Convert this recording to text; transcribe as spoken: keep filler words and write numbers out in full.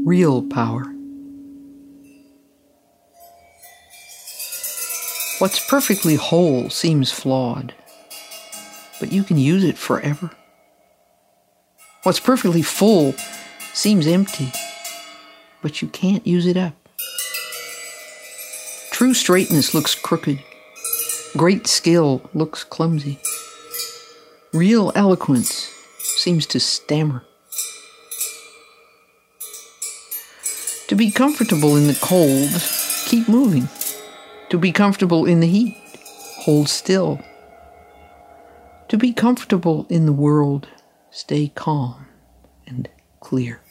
real power. What's perfectly whole seems flawed, but you can use it forever. What's perfectly full seems empty, but you can't use it up. True straightness looks crooked. Great skill looks clumsy. Real eloquence seems to stammer. To be comfortable in the cold, keep moving. To be comfortable in the heat, hold still. To be comfortable in the world, stay calm and clear.